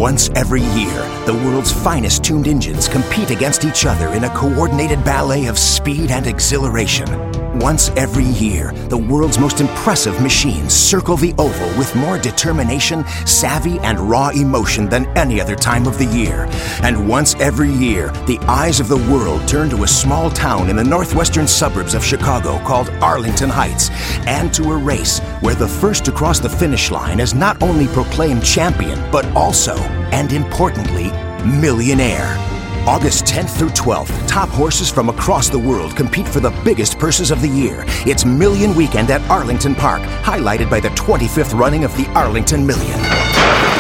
Once every year, the world's finest tuned engines compete against each other in a coordinated ballet of speed and exhilaration. Once every year, the world's most impressive machines circle the oval with more determination, savvy, and raw emotion than any other time of the year. And once every year, the eyes of the world turn to a small town in the northwestern suburbs of Chicago called Arlington Heights, and to a race where the first to cross the finish line is not only proclaimed champion, but also, and importantly, millionaire. August 10th through 12th, top horses from across the world compete for the biggest purses of the year. It's Million Weekend at Arlington Park, highlighted by the 25th running of the Arlington Million.